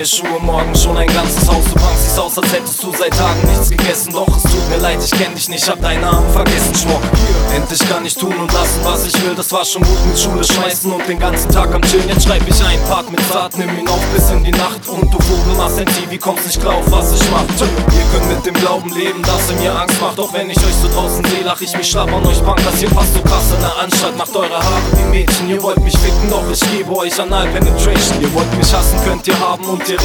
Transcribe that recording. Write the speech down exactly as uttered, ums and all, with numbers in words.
Schuhe morgen schon ein ganzes Haus. Du pankst dich aus, als hättest du seit Tagen nichts gegessen. Doch es tut mir leid, ich kenn dich nicht, hab deinen Namen vergessen. Schmuck, endlich kann ich tun und lassen, was ich will. Das war schon gut mit Schule schmeißen und den ganzen Tag am Chillen. Jetzt schreib ich einen Part mit Fahrt, nimm ihn auf bis in die Nacht. Und du Vogel machst ein T V, kommst nicht klar auf, was ich mach. Ihr könnt mit dem Glauben leben, dass ihr mir Angst macht. Doch wenn ich euch so draußen sehe, lach ich mich schlapp an euch Punk. Das hier passt so krass in der Anstalt, macht eure Haare wie Mädchen. Ihr wollt mich ficken, doch ich gebe euch Anal Penetration. Ihr wollt mich hassen, könnt ihr haben und ihr